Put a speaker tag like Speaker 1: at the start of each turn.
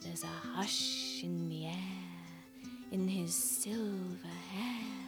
Speaker 1: There's a hush in the air, in his silver hair.